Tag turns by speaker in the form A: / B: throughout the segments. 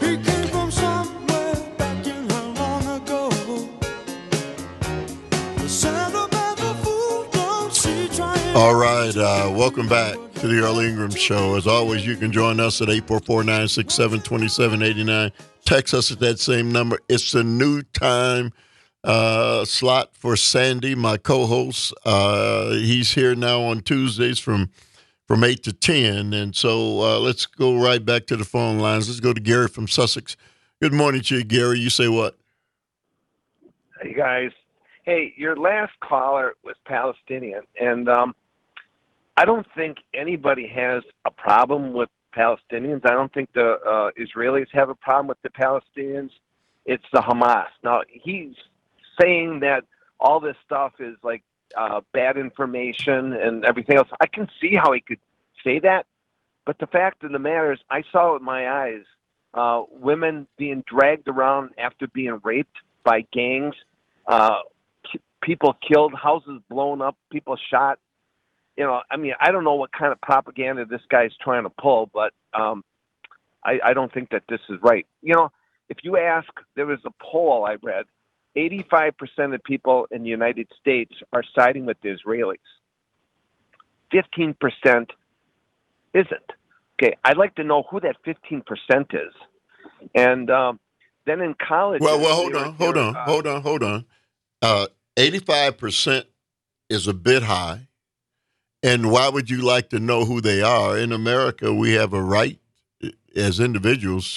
A: All right, welcome back to the Earl Ingram Show. As always, you can join us at 844-967-2789. Text us at that same number. It's the new time slot for Sandy, my co-host. He's here now on Tuesdays from 8 to 10. And so let's go right back to the phone lines. Let's go to Gary from Sussex. Good morning to you, Gary. You say what?
B: Hey, guys. Hey, your last caller was Palestinian, and I don't think anybody has a problem with Palestinians. I don't think the Israelis have a problem with the Palestinians. It's the Hamas. Now, he's saying that all this stuff is like bad information and everything else. I can see how he could say that, but the fact of the matter is I saw with my eyes women being dragged around after being raped by gangs, people killed, houses blown up, people shot. You know, I mean, I don't know what kind of propaganda this guy's trying to pull, but I don't think that this is right. You know, if you ask, there was a poll I read, 85% of people in the United States are siding with the Israelis. 15% isn't. Okay, I'd like to know who that 15% is. And then in college...
A: Well, hold on. 85% is a bit high. And why would you like to know who they are? In America, we have a right as individuals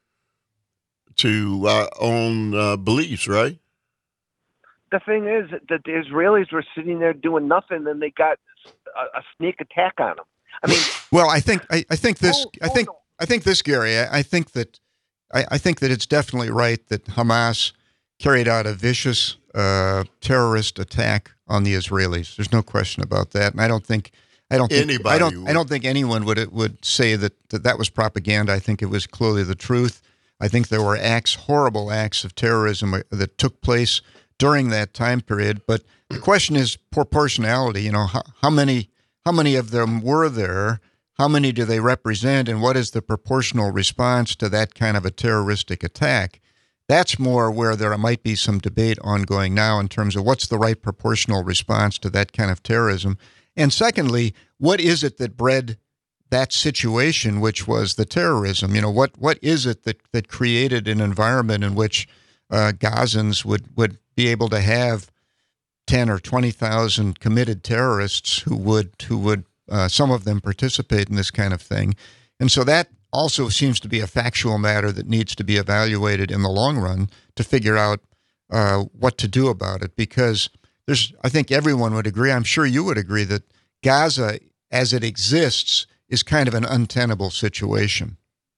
A: to our own beliefs, right?
B: The thing is that the Israelis were sitting there doing nothing, and they got a sneak attack on them. I mean,
C: well, I think this, Gary. I think that it's definitely right that Hamas carried out a vicious terrorist attack on the Israelis. There's no question about that, and I don't think anyone would say that was propaganda. I think it was clearly the truth. I think there were horrible acts of terrorism that took place during that time period. But the question is proportionality. You know, how many of them were there? How many do they represent? And what is the proportional response to that kind of a terroristic attack? That's more where there might be some debate ongoing now in terms of what's the right proportional response to that kind of terrorism. And secondly, what is it that bred that situation, which was the terrorism? You know, what is it that created an environment in which Gazans would be able to have 10 or 20,000 committed terrorists who would some of them participate in this kind of thing? And so that also seems to be a factual matter that needs to be evaluated in the long run to figure out what to do about it. Because I think everyone would agree, I'm sure you would agree, that Gaza, as it exists, is kind of an untenable situation.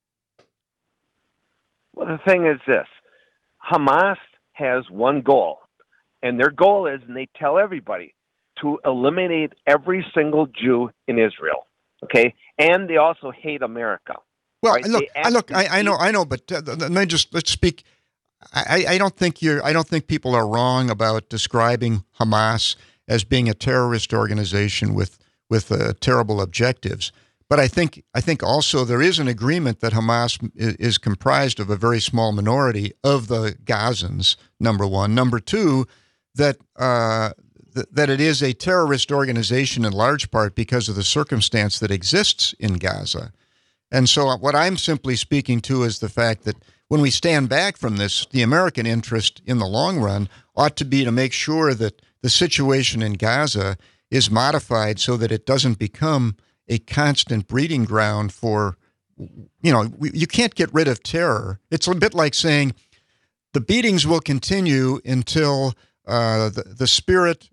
B: Well, the thing is this. Hamas has one goal, and their goal is, and they tell everybody, to eliminate every single Jew in Israel, okay? And they also hate America.
C: Well,
B: right?
C: I know, but let's speak. I don't think people are wrong about describing Hamas as being a terrorist organization with terrible objectives. But I think also there is an agreement that Hamas is comprised of a very small minority of the Gazans. Number one, number two, that it is a terrorist organization in large part because of the circumstance that exists in Gaza. And so what I'm simply speaking to is the fact that when we stand back from this, the American interest in the long run ought to be to make sure that the situation in Gaza is modified so that it doesn't become a constant breeding ground for, you can't get rid of terror. It's a bit like saying the beatings will continue until the spirit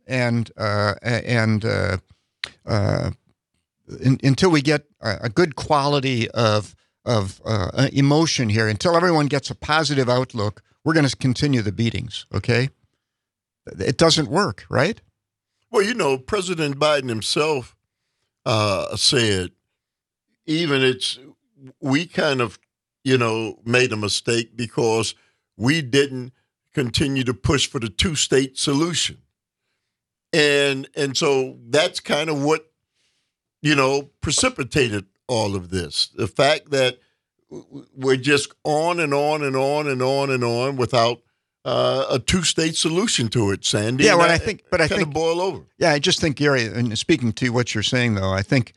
C: until we get a good quality of emotion here, until everyone gets a positive outlook, we're going to continue the beatings, okay? It doesn't work, right?
A: Well, President Biden himself said we kind of, made a mistake because we didn't continue to push for the two-state solution. And so that's kind of what, precipitated all of this. The fact that we're just on and on and on and on and on without a two-state solution to it, Sandy.
C: Yeah,
A: and
C: well, I think
A: boil over.
C: Yeah, I just think, Gary, and speaking to what you're saying, though, I think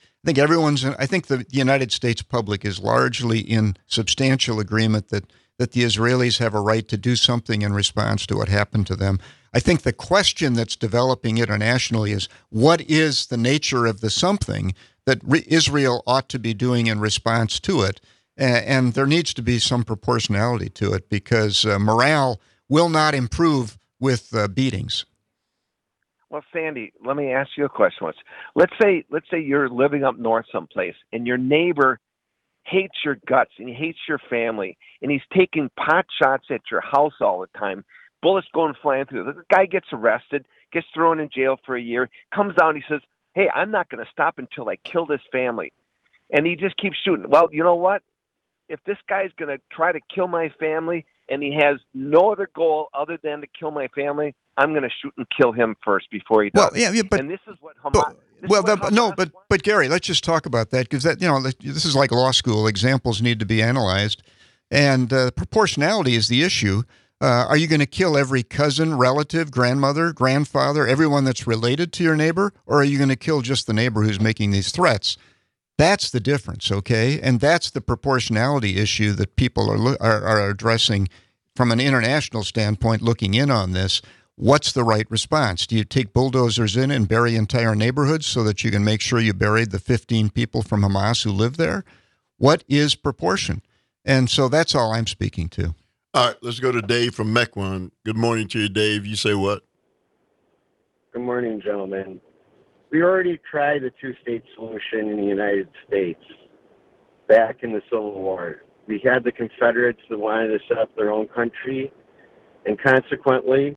C: the United States public is largely in substantial agreement that the Israelis have a right to do something in response to what happened to them. I think the question that's developing internationally is what is the nature of the something that Israel ought to be doing in response to it, and there needs to be some proportionality to it because morale will not improve with beatings.
B: Well, Sandy, let me ask you a question once. Let's say you're living up north someplace, and your neighbor hates your guts and he hates your family, and he's taking pot shots at your house all the time. Bullets going flying through. The guy gets arrested, gets thrown in jail for a year, comes out and he says, "Hey, I'm not going to stop until I kill this family," and he just keeps shooting. Well, you know what? If this guy's going to try to kill my family and he has no other goal other than to kill my family, I'm going to shoot and kill him first before he does.
C: Well, yeah, but
B: and this is what Hamas.
C: But Gary, let's just talk about that because this is like law school. Examples need to be analyzed, and proportionality is the issue. Are you going to kill every cousin, relative, grandmother, grandfather, everyone that's related to your neighbor, or are you going to kill just the neighbor who's making these threats? That's the difference, okay? And that's the proportionality issue that people are addressing from an international standpoint, looking in on this. What's the right response? Do you take bulldozers in and bury entire neighborhoods so that you can make sure you buried the 15 people from Hamas who live there? What is proportion? And so that's all I'm speaking to.
A: All right, let's go to Dave from Mequon. Good morning to you, Dave. You say what?
D: Good morning, gentlemen. We already tried the two-state solution in the United States back in the Civil War. We had the Confederates that wanted to set up their own country, and consequently,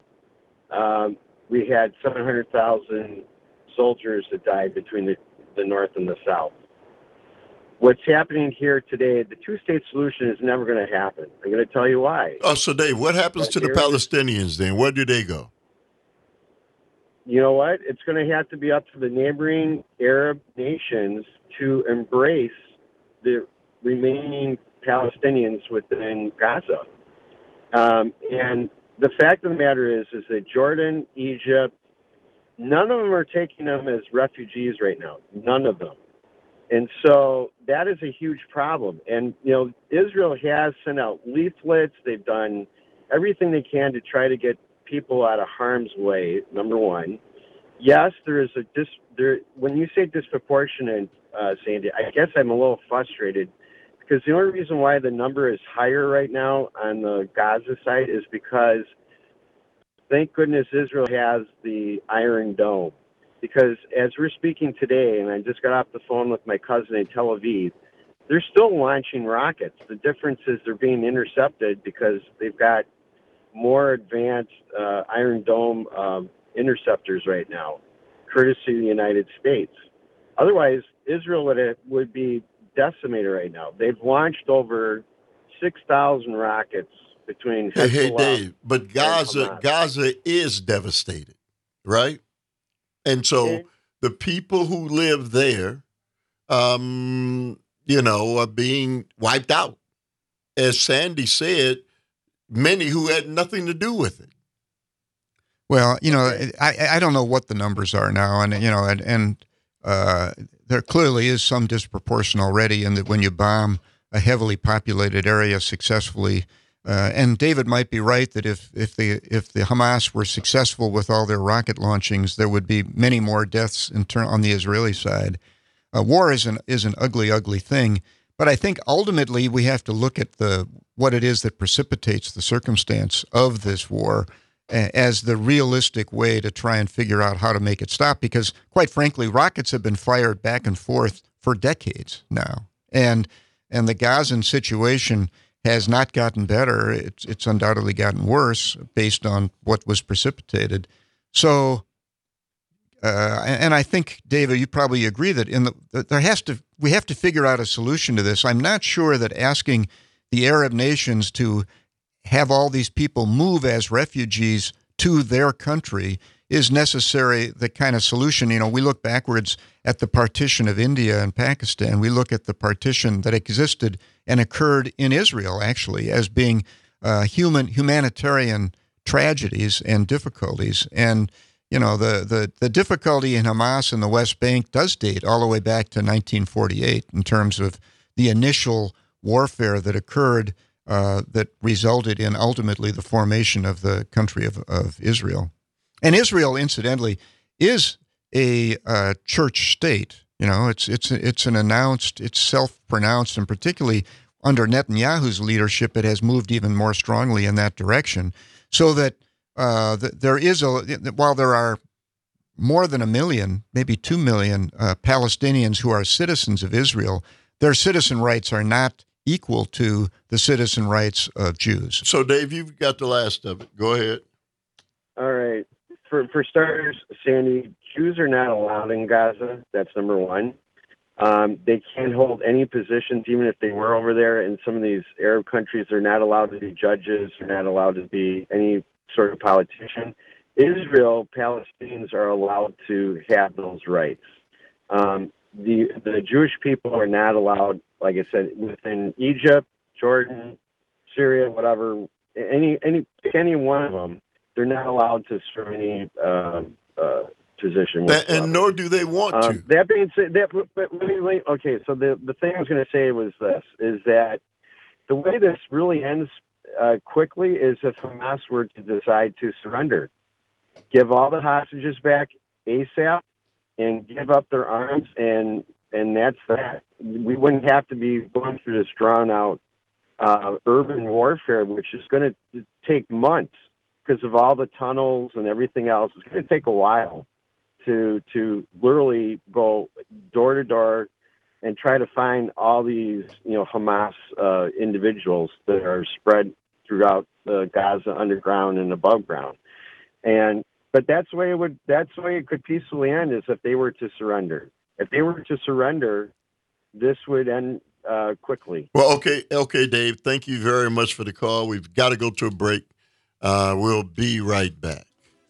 D: we had 700,000 soldiers that died between the North and the South. What's happening here today, the two-state solution is never going to happen. I'm going to tell you why.
A: Oh, so Dave, what happens to the Palestinians then? Where do they go?
D: You know what? It's going to have to be up to the neighboring Arab nations to embrace the remaining Palestinians within Gaza. And the fact of the matter is that Jordan, Egypt, none of them are taking them as refugees right now. None of them. And so that is a huge problem. And, Israel has sent out leaflets. They've done everything they can to try to get people out of harm's way, number one. Yes, there is when you say disproportionate, Sandy, I guess I'm a little frustrated because the only reason why the number is higher right now on the Gaza side is because, thank goodness, Israel has the Iron Dome. Because as we're speaking today, and I just got off the phone with my cousin in Tel Aviv, they're still launching rockets. The difference is they're being intercepted because they've got more advanced Iron Dome interceptors right now, courtesy of the United States. Otherwise, Israel would be decimated right now. They've launched over 6,000 rockets between Hezbollah.
A: Hey, Dave, but Gaza is devastated, right? And so the people who live there, are being wiped out. As Sandy said, many who had nothing to do with it.
C: Well, I don't know what the numbers are now, and there clearly is some disproportion already in that when you bomb a heavily populated area successfully. And David might be right that if the Hamas were successful with all their rocket launchings, there would be many more deaths on the Israeli side. War is an ugly, ugly thing, but I think ultimately we have to look at what it is that precipitates the circumstance of this war as the realistic way to try and figure out how to make it stop. Because, quite frankly, rockets have been fired back and forth for decades now, and the Gazan situation has not gotten better. It's undoubtedly gotten worse based on what was precipitated. So, and I think, David, you probably agree that we have to figure out a solution to this. I'm not sure that asking the Arab nations to have all these people move as refugees to their country is necessary, the kind of solution. We look backwards at the partition of India and Pakistan. We look at the partition that existed and occurred in Israel, actually, as being humanitarian tragedies and difficulties. And, the difficulty in Hamas in the West Bank does date all the way back to 1948 in terms of the initial warfare that occurred that resulted in ultimately the formation of the country of Israel. And Israel, incidentally, is a church state. It's an announced, it's self-pronounced, and particularly under Netanyahu's leadership, it has moved even more strongly in that direction. So that there is while there are more than 1 million, maybe 2 million Palestinians who are citizens of Israel, their citizen rights are not equal to the citizen rights of Jews.
A: So, Dave, you've got the last of it. Go ahead.
D: All right. For starters, Sandy, Jews are not allowed in Gaza. That's number one. They can't hold any positions, even if they were over there. In some of these Arab countries, they're not allowed to be judges. They're not allowed to be any sort of politician. Israel, Palestinians are allowed to have those rights. The Jewish people are not allowed, like I said, within Egypt, Jordan, Syria, whatever, any one of them. They're not allowed to serve any position.
A: And nor do they want to.
D: That being said, okay, so the thing I was going to say was this, is that the way this really ends quickly is if Hamas were to decide to surrender. Give all the hostages back ASAP and give up their arms, and that's that. We wouldn't have to be going through this drawn-out urban warfare, which is going to take months because of all the tunnels and everything else. It's going to take a while to literally go door to door and try to find all these, Hamas individuals that are spread throughout the Gaza underground and above ground. But that's the way it could peacefully end, is if they were to surrender. If they were to surrender, this would end quickly.
A: Well, okay, Dave. Thank you very much for the call. We've got to go to a break. We'll be right back.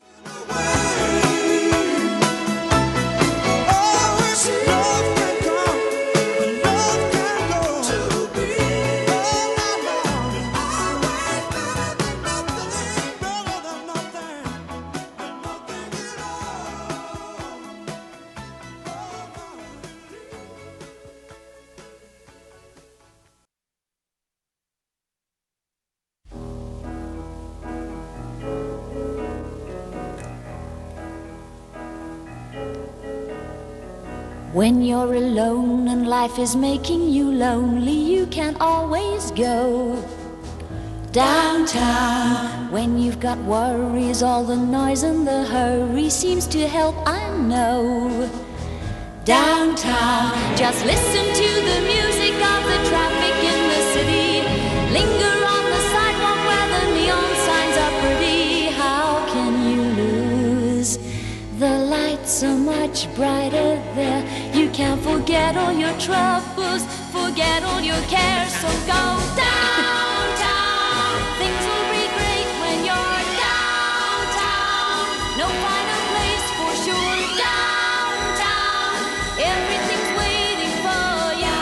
E: When you're alone and life is making you lonely, you can always go downtown. When you've got worries, all the noise and the hurry seems to help, I know. Downtown, just listen to the music of the traffic in the city. Linger on the sidewalk where the neon signs are pretty. How can you lose? The lights are much brighter there. You can't forget all your troubles, forget all your cares. So go downtown. Things will be great when you're downtown. No finer place for sure. Downtown, everything's waiting for you.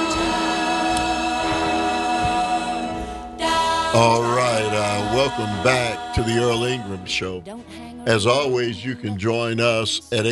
E: Downtown.
A: All right, welcome back to the Earl Ingram Show. As always, you can join us at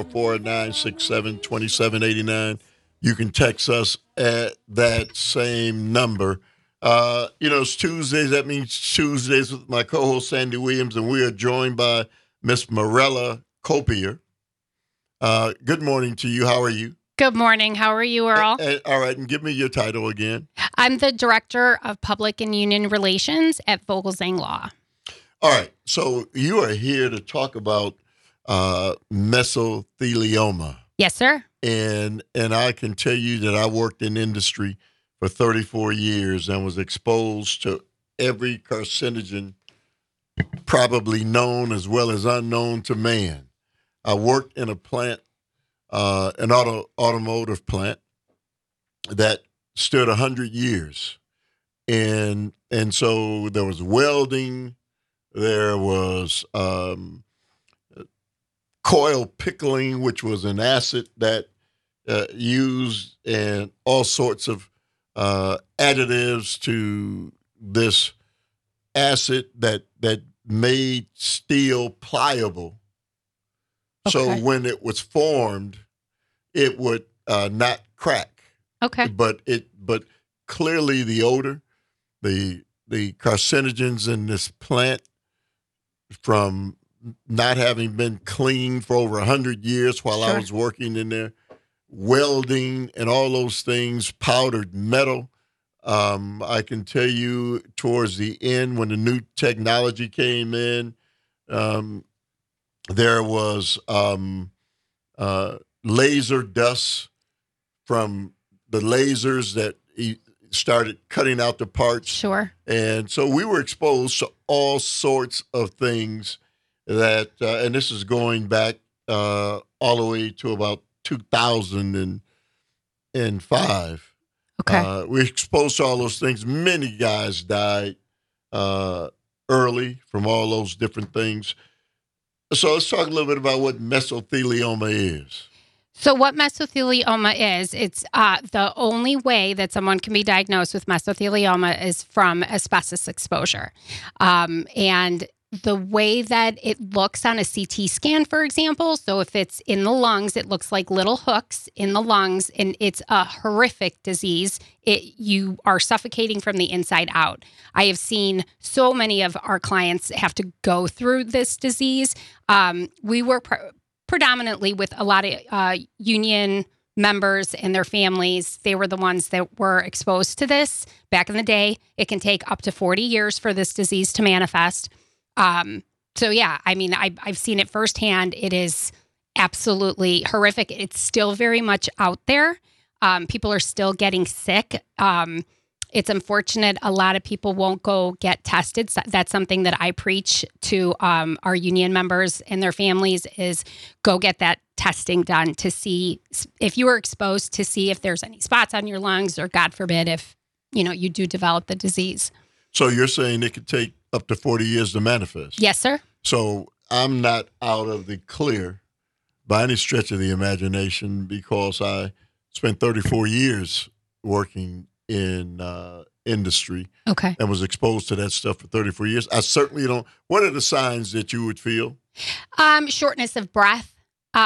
A: 844-967-2789. You can text us at that same number. It's Tuesdays. That means Tuesdays with my co-host, Sandy Williams, and we are joined by Miss Morella Copier. Good morning to you. How are you?
F: Good morning. How are you, Earl?
A: All right, and give me your title again.
F: I'm the Director of Public and Union Relations at Vogelzang Law.
A: All right, so you are here to talk about mesothelioma.
F: Yes, sir.
A: And I can tell you that I worked in industry for 34 years and was exposed to every carcinogen probably known as well as unknown to man. I worked in a plant, an automotive plant that stood 100 years. And so there was welding. There was coil pickling, which was an acid that used, and all sorts of additives to this acid that made steel pliable.
F: Okay.
A: So when it was formed, it would not crack.
F: Okay.
A: But clearly the odor, the carcinogens in this plant from not having been cleaned for over 100 years while I
F: Sure.
A: was working in there, welding and all those things, powdered metal. I can tell you towards the end when the new technology came in, there was laser dust from the lasers that he started cutting out the parts.
F: Sure.
A: And so we were exposed to all sorts of things that, and this is going back all the way to about 2005.
F: Okay.
A: We're exposed to all those things. Many guys died early from all those different things. So let's talk a little bit about what mesothelioma is.
F: So what mesothelioma is, it's the only way that someone can be diagnosed with mesothelioma is from asbestos exposure. And the way that it looks on a CT scan, for example, so if it's in the lungs, it looks like little hooks in the lungs, and it's a horrific disease. You are suffocating from the inside out. I have seen so many of our clients have to go through this disease. We work predominantly with a lot of union members and their families. They were the ones that were exposed to this back in the day. It can take up to 40 years for this disease to manifest. So yeah, I mean, I've seen it firsthand. It is absolutely horrific. It's still very much out there. People are still getting sick. It's unfortunate. A lot of people won't go get tested. So that's something that I preach to our union members and their families is go get that testing done to see if you were exposed, to see if there's any spots on your lungs, or God forbid, if you do develop the disease.
A: So you're saying it could take up to 40 years to manifest?
F: Yes, sir.
A: So I'm not out of the clear by any stretch of the imagination because I spent 34 years working in industry
F: Okay.
A: and was exposed to that stuff for 34 years. I certainly don't. What are the signs that you would feel?
F: Shortness of breath.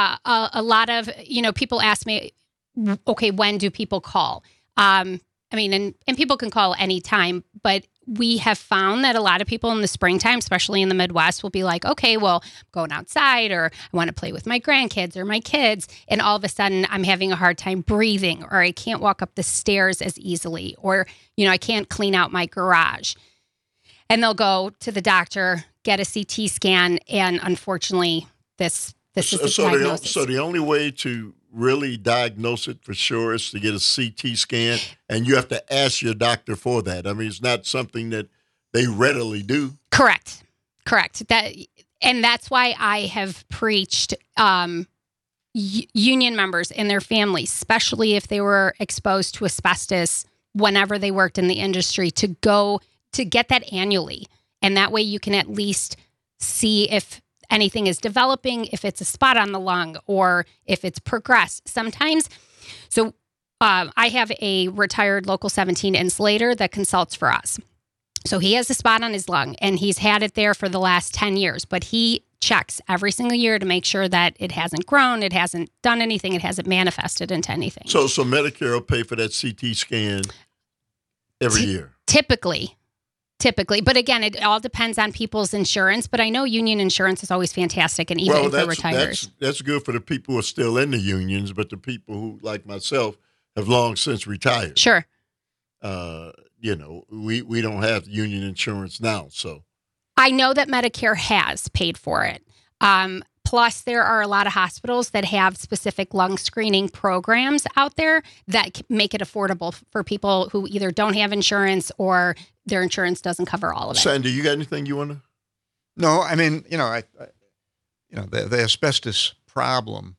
F: A lot of, people ask me, okay, when do people call? And people can call anytime, but we have found that a lot of people in the springtime, especially in the Midwest, will be like, okay, well, I'm going outside, or I want to play with my grandkids or my kids. And all of a sudden I'm having a hard time breathing, or I can't walk up the stairs as easily, or, I can't clean out my garage. And they'll go to the doctor, get a CT scan. And unfortunately, this is the diagnosis.
A: So the only way to really diagnose it for sure is to get a CT scan, and you have to ask your doctor for that. I mean, it's not something that they readily do.
F: Correct. That's why I have preached union members and their families, especially if they were exposed to asbestos whenever they worked in the industry, to go to get that annually. And that way you can at least see if anything is developing, if it's a spot on the lung, or if it's progressed. Sometimes, so I have a retired Local 17 insulator that consults for us. So he has a spot on his lung, and he's had it there for the last 10 years, but he checks every single year to make sure that it hasn't grown, it hasn't done anything, it hasn't manifested into anything.
A: So Medicare will pay for that CT scan every year?
F: Typically. But again, it all depends on people's insurance. But I know union insurance is always fantastic, and even for retirees.
A: That's good for the people who are still in the unions, but the people who, like myself, have long since retired.
F: Sure.
A: We don't have union insurance now, so.
F: I know that Medicare has paid for it. Plus, there are a lot of hospitals that have specific lung screening programs out there that make it affordable for people who either don't have insurance or their insurance doesn't cover all of it.
A: Sandy, you got anything you want to?
C: No, I mean, the asbestos problem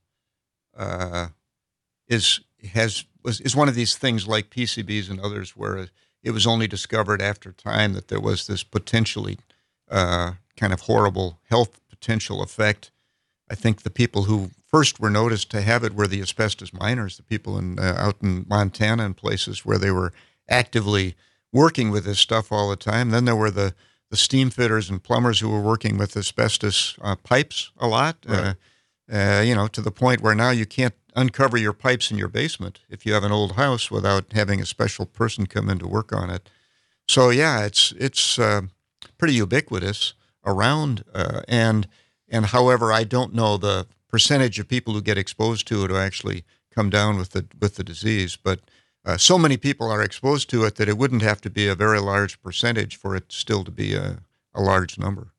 C: is one of these things like PCBs and others where it was only discovered after time that there was this potentially kind of horrible health potential effect. I think the people who first were noticed to have it were the asbestos miners, the people out in Montana and places where they were actively working with this stuff all the time. Then there were the steam fitters and plumbers who were working with asbestos pipes a lot,
A: Right.
C: To the point where now you can't uncover your pipes in your basement if you have an old house without having a special person come in to work on it. So yeah, it's pretty ubiquitous around, and however, I don't know the percentage of people who get exposed to it who actually come down with the disease, but so many people are exposed to it that it wouldn't have to be a very large percentage for it still to be a large number.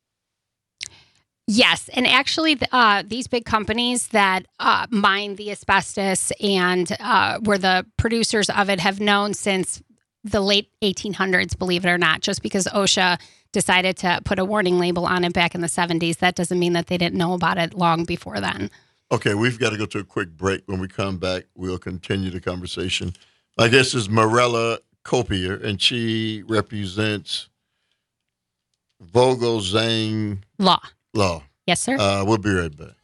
F: Yes, and actually, these big companies that mine the asbestos and were the producers of it have known since the late 1800s, believe it or not. Just because OSHA decided to put a warning label on it back in the 70s, that doesn't mean that they didn't know about it long before then.
A: Okay, we've got to go to a quick break. When we come back, we'll continue the conversation. My guest is Morella Copier, and she represents Vogelsang
F: Law.
A: Law.
F: Yes, sir.
A: We'll be right back.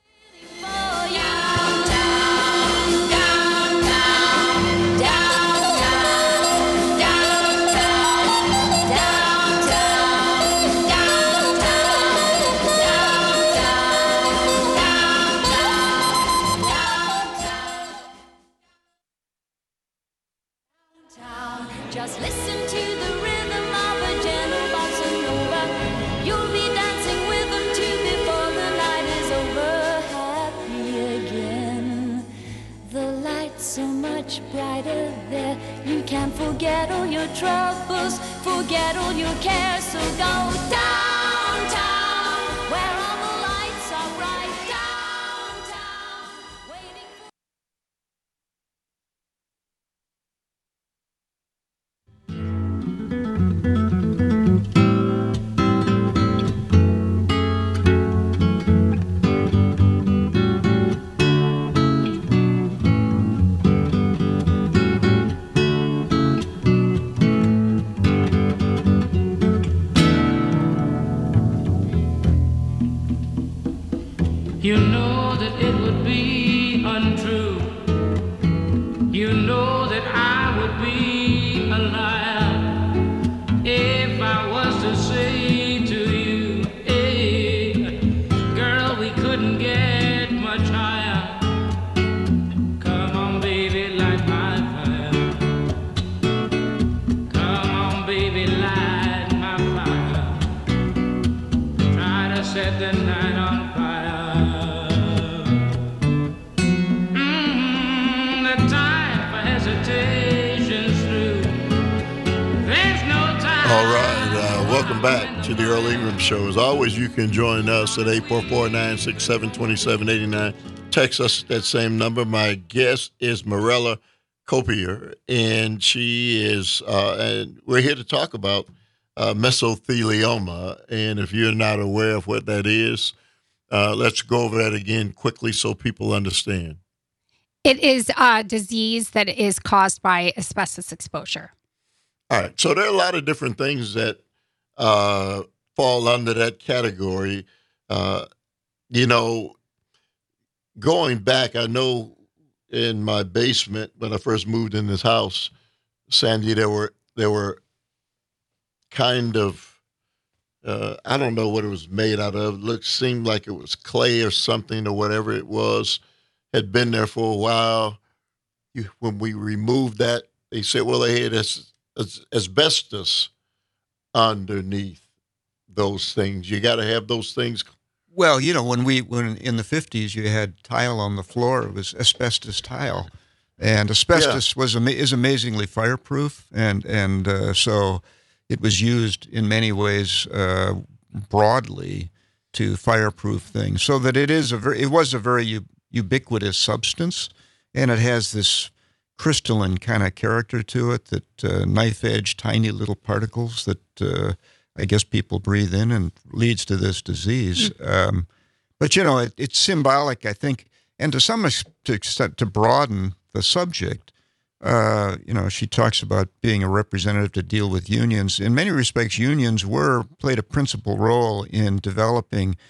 E: Just listen to the rhythm of a gentle bossa nova. You'll be dancing with them too before the night is over. Happy again. The light's so much brighter there. You can forget all your troubles, forget all your cares. So go downtown, where all the lights are bright. Downtown, waiting for
G: You know that it would be untrue. You know that I would be a liar if I was to say to you, hey, girl, we couldn't get much higher. Come on, baby, light my fire. Come on, baby, light my fire. Try to set the night on fire.
A: All right, welcome back to the Earl Ingram Show. As always, you can join us at 844-967-2789. Text us at that same number. My guest is Morella Copier, and she is, and we're here to talk about mesothelioma. And if you're not aware of what that is, let's go over that again quickly so people understand.
F: It is a disease that is caused by asbestos exposure.
A: All right. So there are a lot of different things that fall under that category. Going back, I know in my basement when I first moved in this house, Sandy, there were kind of I don't know what it was made out of. Seemed like it was clay or something or whatever it was. Had been there for a while. When we removed that, they said, well, they had asbestos underneath those things. You got to have those things.
C: Well, when in the 50s you had tile on the floor, it was asbestos tile, and asbestos is amazingly fireproof, and so it was used in many ways broadly to fireproof things, so that it was a very ubiquitous substance, and it has this crystalline kind of character to it, that knife edge, tiny little particles that I guess people breathe in and leads to this disease. But it's symbolic, I think, and to some extent to broaden the subject. She talks about being a representative to deal with unions. In many respects, unions played a principal role in developing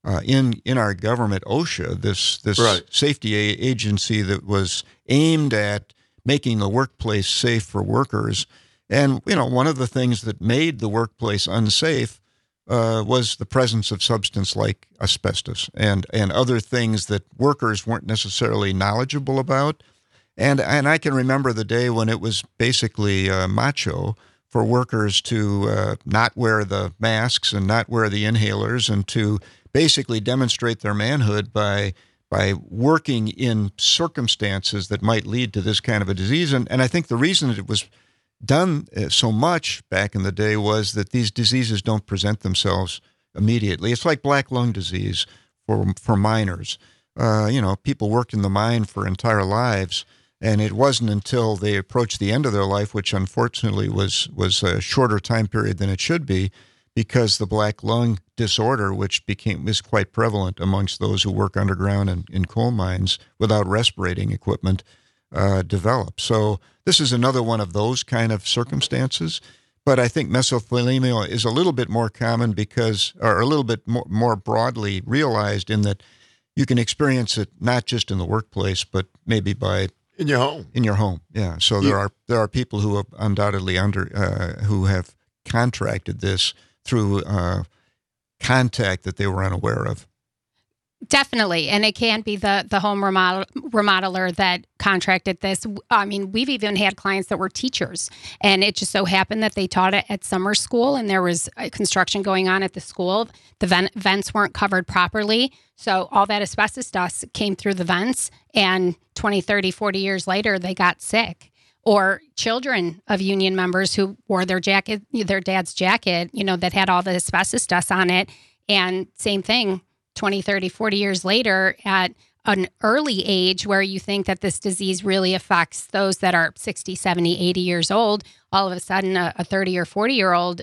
C: in our government, OSHA, this
A: Right.
C: safety agency that was aimed at making the workplace safe for workers. And, one of the things that made the workplace unsafe was the presence of substance like asbestos and other things that workers weren't necessarily knowledgeable about. And I can remember the day when it was basically macho for workers to not wear the masks and not wear the inhalers and to basically demonstrate their manhood by working in circumstances that might lead to this kind of a disease. And I think the reason that it was done so much back in the day was that these diseases don't present themselves immediately. It's like black lung disease for miners. People worked in the mine for entire lives, and it wasn't until they approached the end of their life, which unfortunately was a shorter time period than it should be, because the black lung disorder, which is quite prevalent amongst those who work underground and in coal mines without respirating equipment, developed. So this is another one of those kind of circumstances. But I think mesothelioma is a little bit more common or a little bit more broadly realized in that you can experience it not just in the workplace, but maybe
A: in your home.
C: In your home, yeah. So there are people who have undoubtedly who have contracted this through contact that they were unaware of.
F: Definitely. And it can be the home remodeler that contracted this. I mean, we've even had clients that were teachers, and it just so happened that they taught it at summer school, and there was construction going on at the school. The vents weren't covered properly. So all that asbestos dust came through the vents, and 20, 30, 40 years later, they got sick. Or children of union members who wore their dad's jacket, that had all the asbestos dust on it. And same thing, 20, 30, 40 years later at an early age where you think that this disease really affects those that are 60, 70, 80 years old, all of a sudden a 30 or 40-year-old,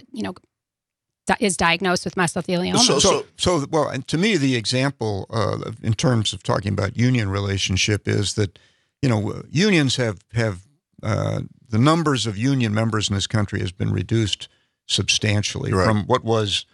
F: is diagnosed with mesothelioma.
C: So, well, and to me, the example in terms of talking about union relationship is that, unions have the numbers of union members in this country has been reduced substantially from what was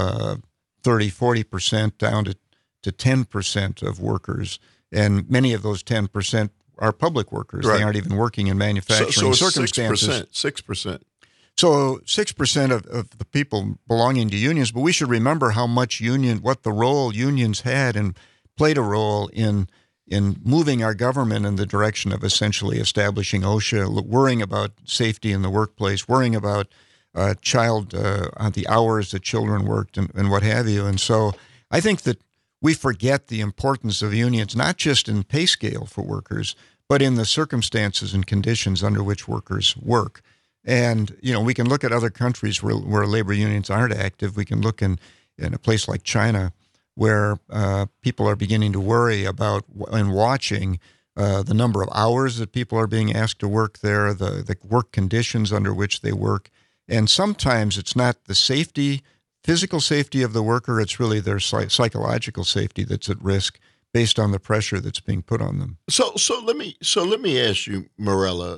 C: 30-40% down to 10% of workers. And many of those 10% are public workers. Right. They aren't even working in manufacturing circumstances.
A: 6%.
C: So 6% of the people belonging to unions, but we should remember how much what the role unions had and played a role in moving our government in the direction of essentially establishing OSHA, worrying about safety in the workplace, worrying about the hours that children worked and what have you. And so I think that we forget the importance of unions, not just in pay scale for workers, but in the circumstances and conditions under which workers work. And, we can look at other countries where labor unions aren't active. We can look in a place like China where people are beginning to worry about and watching the number of hours that people are being asked to work there, the work conditions under which they work. And sometimes it's not the physical safety of the worker, it's really their psychological safety that's at risk based on the pressure that's being put on them.
A: So let me ask you, Morella,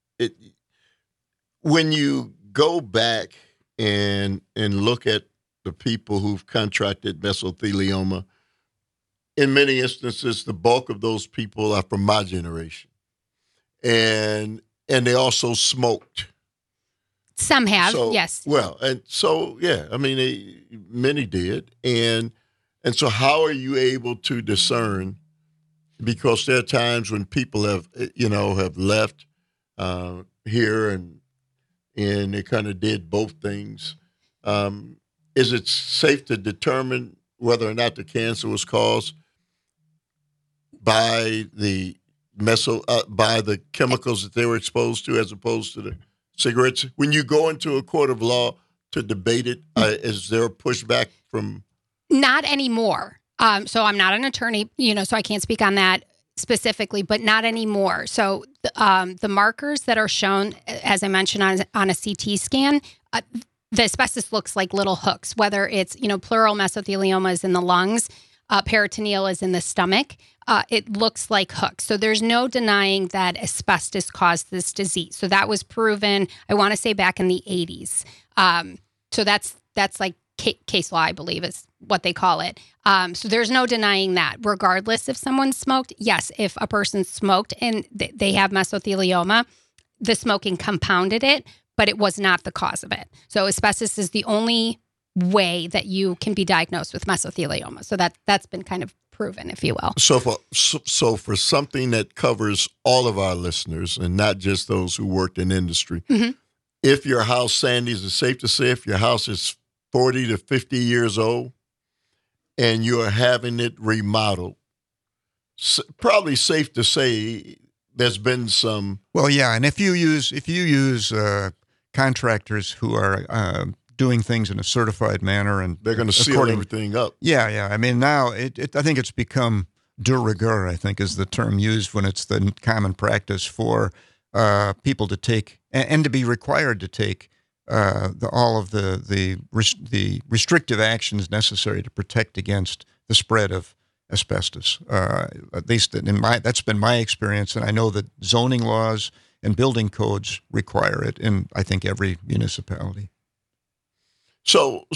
A: when you go back and look at the people who've contracted mesothelioma, in many instances, the bulk of those people are from my generation, and they also smoked.
F: Some have, yes.
A: Well, and so many did, and so how are you able to discern? Because there are times when people have left here and they kind of did both things. Is it safe to determine whether or not the cancer was caused by the chemicals that they were exposed to, as opposed to the cigarettes? When you go into a court of law to debate it, is there a pushback from?
F: Not anymore. So I'm not an attorney, so I can't speak on that specifically, but not anymore. So the markers that are shown, as I mentioned on a CT scan, the asbestos looks like little hooks, whether it's, pleural mesothelioma is in the lungs, peritoneal is in the stomach. It looks like hooks. So there's no denying that asbestos caused this disease. So that was proven, I want to say back in the 80s. So that's like case law, I believe, is what they call it. So there's no denying that. Regardless if someone smoked, yes, if a person smoked and they have mesothelioma, the smoking compounded it, but it was not the cause of it. So asbestos is the only way that you can be diagnosed with mesothelioma. So that's been kind of proven, if you will.
A: So for something that covers all of our listeners and not just those who work in industry, if your house, Sandy, is it safe to say if your house is 40 to 50 years old and you are having it remodeled, probably safe to say there's been some.
C: Well, yeah, and if you use contractors who are doing things in a certified manner, and
A: they're going to seal everything up.
C: Yeah. I mean, now I think it's become de rigueur, I think is the term used when it's the common practice for people to take and to be required to take all of the restrictive actions necessary to protect against the spread of asbestos. At least that's been my experience, and I know that zoning laws and building codes require it in, I think, every municipality.
A: So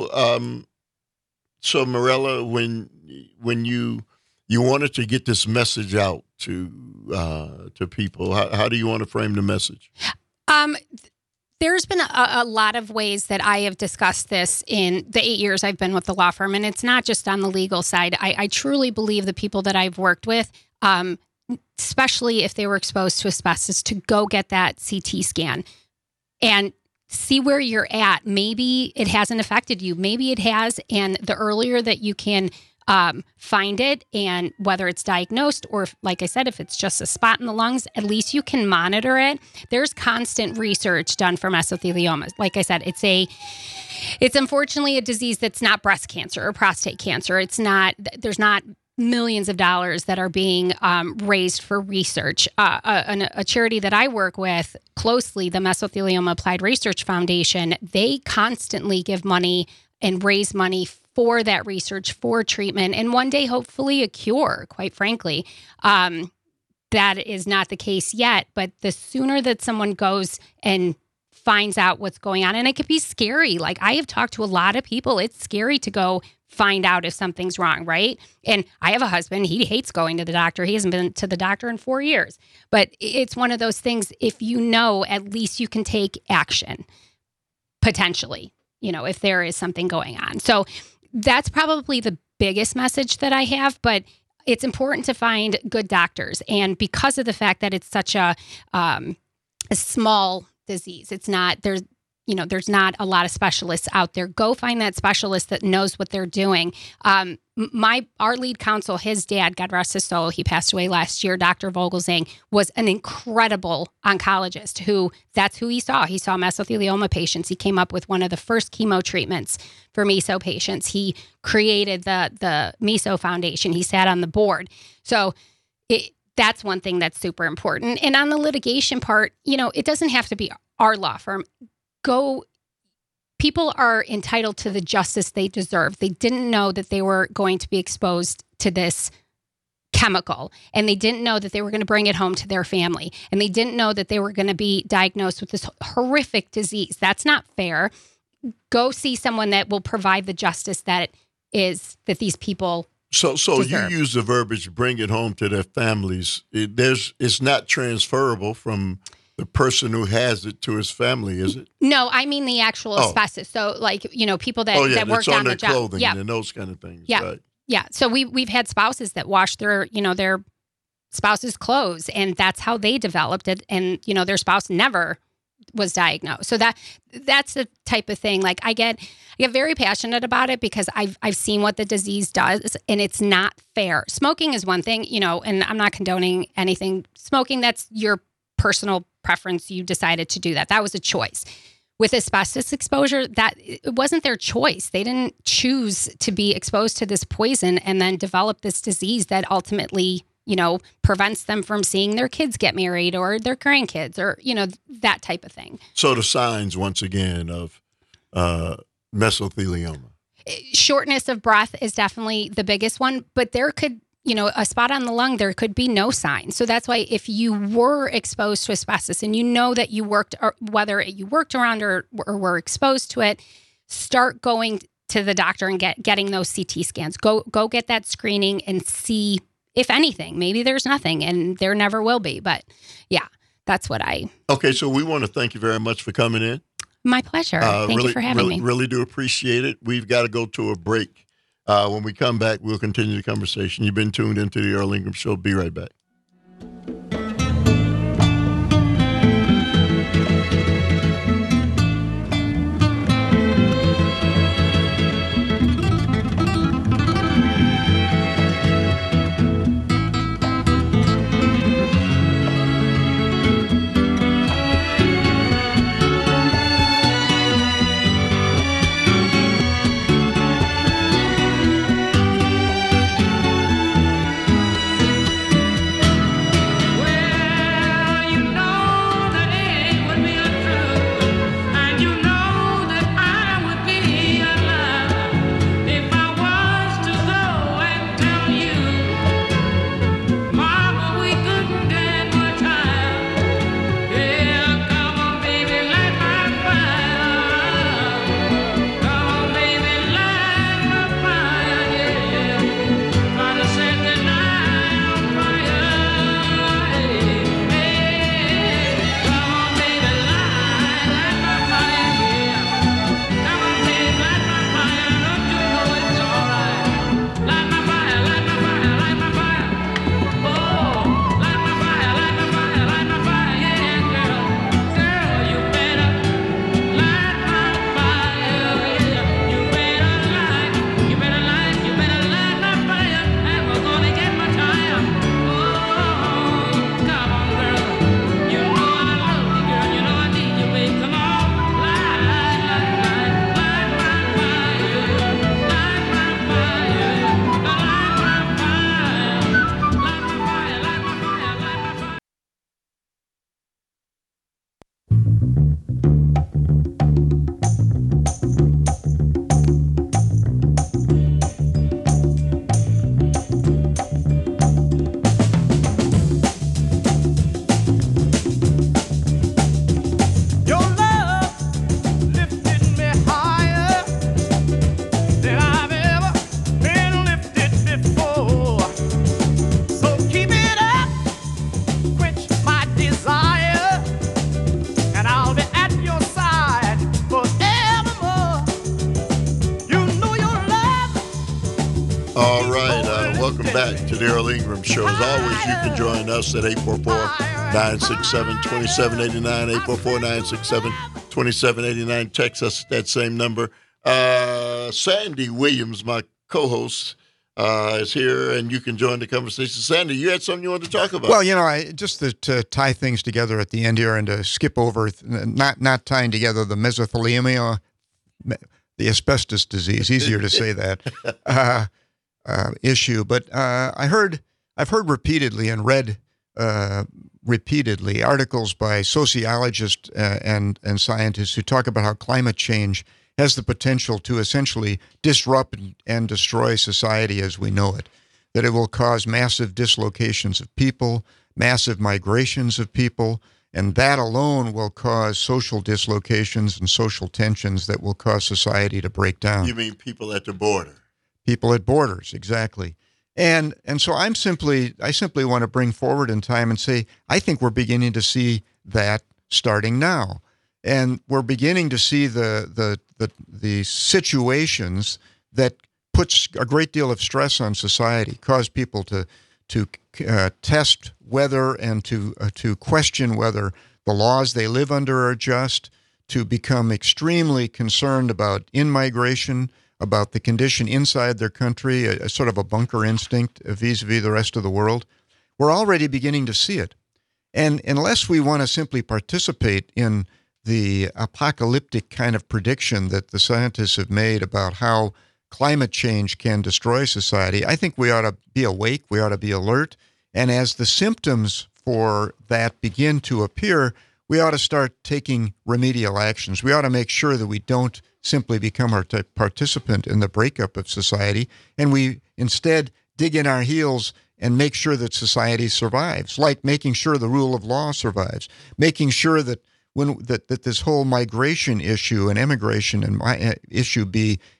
A: Mirella, when you wanted to get this message out to people, how do you want to frame the message?
F: There's been a lot of ways that I have discussed this in the 8 years I've been with the law firm, and it's not just on the legal side. I truly believe the people that I've worked with, especially if they were exposed to asbestos, to go get that CT scan and see where you're at. Maybe it hasn't affected you. Maybe it has. And the earlier that you can find it, and whether it's diagnosed or, like I said, if it's just a spot in the lungs, at least you can monitor it. There's constant research done for mesothelioma. Like I said, it's unfortunately a disease that's not breast cancer or prostate cancer. There's not millions of dollars that are being raised for research. A charity that I work with closely, the Mesothelioma Applied Research Foundation, they constantly give money and raise money for that research, for treatment, and one day, hopefully, a cure, quite frankly. That is not the case yet, but the sooner that someone goes and finds out what's going on, and it could be scary. Like, I have talked to a lot of people. It's scary to go find out if something's wrong, right? And I have a husband. He hates going to the doctor. He hasn't been to the doctor in 4 years. But it's one of those things, if you know, at least you can take action, potentially, if there is something going on. So that's probably the biggest message that I have, but it's important to find good doctors. And because of the fact that it's such a small disease, there's not a lot of specialists out there. Go find that specialist that knows what they're doing. Our lead counsel, his dad, God rest his soul, he passed away last year, Dr. Vogelsang, was an incredible oncologist that's who he saw. He saw mesothelioma patients. He came up with one of the first chemo treatments for meso patients. He created the Meso Foundation. He sat on the board. So that's one thing that's super important. And on the litigation part, it doesn't have to be our law firm. People are entitled to the justice they deserve. They didn't know that they were going to be exposed to this chemical, and they didn't know that they were going to bring it home to their family, and they didn't know that they were going to be diagnosed with this horrific disease. That's not fair. Go see someone that will provide the justice that these people
A: So
F: deserve.
A: You use the verbiage, bring it home to their families. It's not transferable from the person who has it to his family, is it?
F: No, I mean the actual asbestos. So, people that worked on the job.
A: Clothing and those kind of things.
F: Yeah.
A: Right.
F: Yeah. So we've had spouses that wash their spouse's clothes, and that's how they developed it. And, their spouse never was diagnosed. So that's the type of thing. Like, I get very passionate about it because I've seen what the disease does, and it's not fair. Smoking is one thing, and I'm not condoning anything. Smoking, that's your personal preference. You decided to do that. That was a choice. With asbestos exposure, that it wasn't their choice. They didn't choose to be exposed to this poison and then develop this disease that ultimately, prevents them from seeing their kids get married or their grandkids or, that type of thing.
A: So the signs, once again, of mesothelioma.
F: Shortness of breath is definitely the biggest one, but there could, a spot on the lung, there could be no sign. So that's why if you were exposed to asbestos and you know that you worked, or whether you worked around or were exposed to it, start going to the doctor and getting those CT scans. Go get that screening and see if anything. Maybe there's nothing, and there never will be. But yeah, that's what I.
A: Okay, so we want to thank you very much for coming in.
F: My pleasure. Thank you for having me.
A: Really do appreciate it. We've got to go to a break. When we come back, we'll continue the conversation. You've been tuned into the Earl Ingram Show. Be right back. Back to the Earl Ingram Show. As always, you can join us at 844-967-2789, 844-967-2789. Text us at that same number. Sandy Williams, my co-host, is here, and you can join the conversation. Sandy, you had something you wanted to talk about?
C: Well, just to tie things together at the end here and to skip over, not tying together the mesothelioma, the asbestos disease, easier to say that, issue. But I've heard repeatedly and read repeatedly articles by sociologists and scientists who talk about how climate change has the potential to essentially disrupt and destroy society as we know it, that it will cause massive dislocations of people, massive migrations of people, and that alone will cause social dislocations and social tensions that will cause society to break down.
A: You mean people at the border?
C: People at borders, exactly. And so I simply want to bring forward in time and say, I think we're beginning to see that starting now. And we're beginning to see the situations that puts a great deal of stress on society, cause people to test whether and to question whether the laws they live under are just, to become extremely concerned about in-migration, about the condition inside their country, a sort of a bunker instinct vis-a-vis the rest of the world. We're already beginning to see it. And unless we want to simply participate in the apocalyptic kind of prediction that the scientists have made about how climate change can destroy society, I think we ought to be awake, we ought to be alert, and as the symptoms for that begin to appear, we ought to start taking remedial actions. We ought to make sure that we don't simply become a participant in the breakup of society, and we instead dig in our heels and make sure that society survives, like making sure the rule of law survives, making sure that that this whole migration issue and immigration issue be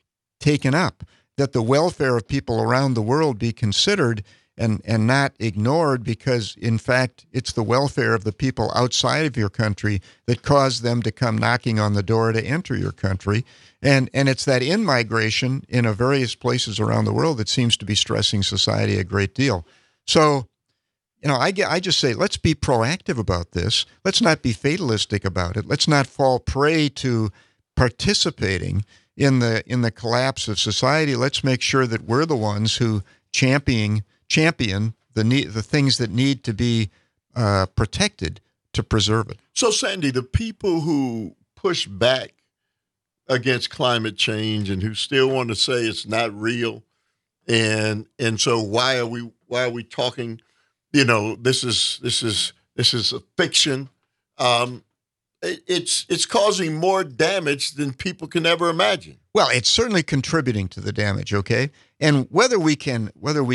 C: taken up, that the welfare of people around the world be considered and not ignored, because, in fact, it's the welfare of the people outside of your country that caused them to come knocking on the door to enter your country. And it's that in-migration in various places around the world that seems to be stressing society a great deal. So, I just say, let's be proactive about this. Let's not be fatalistic about it. Let's not fall prey to participating in the collapse of society. Let's make sure that we're the ones who champion the things that need to be protected to preserve it.
A: So, Sandy, the people who push back against climate change and who still want to say it's not real, and so why are we talking? This is a fiction. It's causing more damage than people can ever imagine.
C: Well, it's certainly contributing to the damage. Okay, and whether we can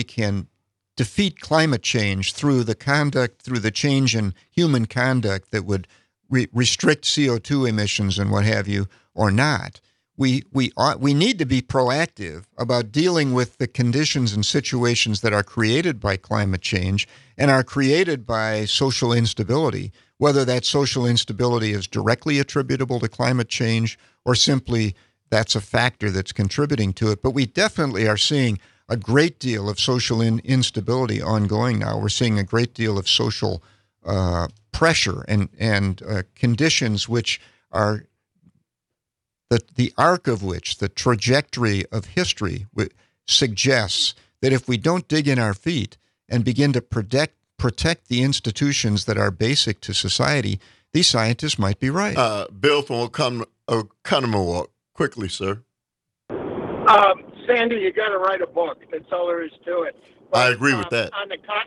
C: defeat climate change through the change in human conduct that would restrict CO2 emissions and what have you, or not, we need to be proactive about dealing with the conditions and situations that are created by climate change and are created by social instability, whether that social instability is directly attributable to climate change or simply that's a factor that's contributing to it. But we definitely are seeing a great deal of social instability ongoing now. We're seeing a great deal of social pressure and conditions which are the arc of which, the trajectory of history suggests that if we don't dig in our feet and begin to protect the institutions that are basic to society, these scientists might be right.
A: Bill from Oconomowoc, quickly, sir.
H: Sandy, you got to write a book. That's all there is to it. But,
A: I agree with that.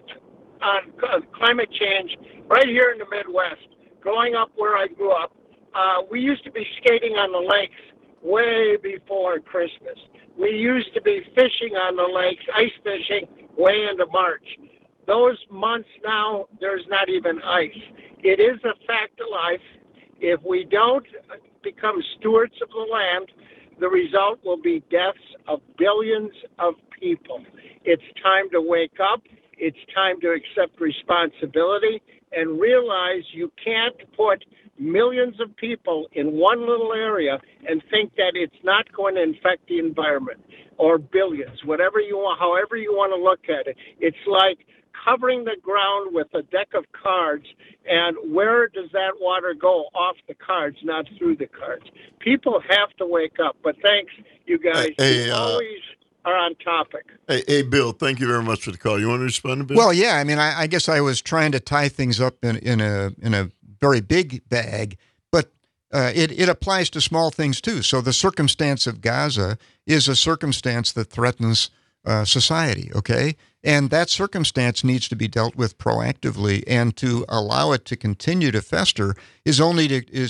H: On climate change, right here in the Midwest, growing up where I grew up, we used to be skating on the lakes way before Christmas. We used to be fishing on the lakes, ice fishing, way into March. Those months now, there's not even ice. It is a fact of life. If we don't become stewards of the land, the result will be deaths of billions of people. It's time to wake up. It's time to accept responsibility and realize you can't put millions of people in one little area and think that it's not going to infect the environment, or billions, whatever you want, however you want to look at it. It's like covering the ground with a deck of cards, and where does that water go? Off the cards, not through the cards. People have to wake up. But thanks, you guys. You always are on topic.
A: Hey, Bill, thank you very much for the call. You want to respond to Bill?
C: Well, yeah. I mean, I guess I was trying to tie things up in a very big bag, but it applies to small things too. So the circumstance of Gaza is a circumstance that threatens society, okay? And that circumstance needs to be dealt with proactively, and to allow it to continue to fester is only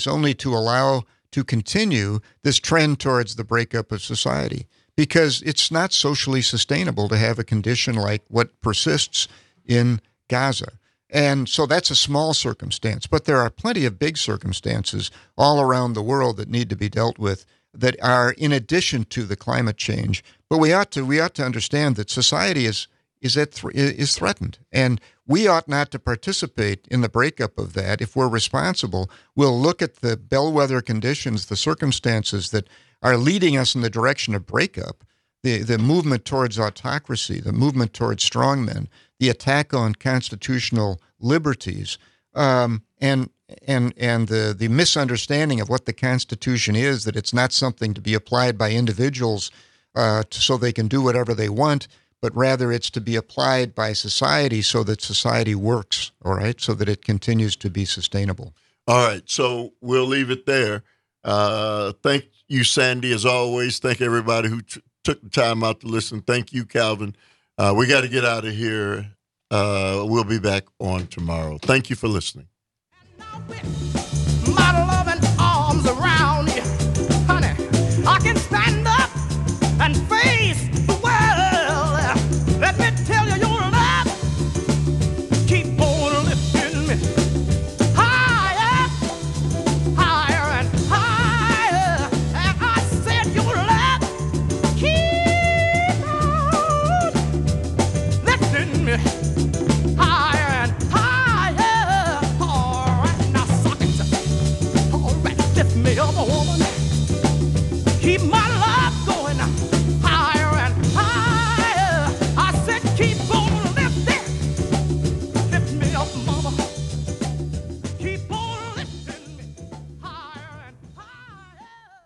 C: to allow to continue this trend towards the breakup of society, because it's not socially sustainable to have a condition like what persists in Gaza. And so that's a small circumstance, but there are plenty of big circumstances all around the world that need to be dealt with that are in addition to the climate change. But we ought to understand that society is threatened, and we ought not to participate in the breakup of that. If we're responsible, we'll look at the bellwether conditions, the circumstances that are leading us in the direction of breakup, the movement towards autocracy, the movement towards strongmen, the attack on constitutional liberties, and the misunderstanding of what the Constitution is, that it's not something to be applied by individuals so they can do whatever they want, but rather it's to be applied by society so that society works, all right, so that it continues to be sustainable.
A: All right, so we'll leave it there. Thank you, Sandy, as always. Thank everybody who took the time out to listen. Thank you, Calvin. We got to get out of here. We'll be back on tomorrow. Thank you for listening.
I: My loving arms around you, honey, I can stand up and face the world. Let me tell you, your love keep on lifting me higher, higher and higher. And I said your love keep me higher and higher. All right, now sock it. All right, lift me up, woman. Keep my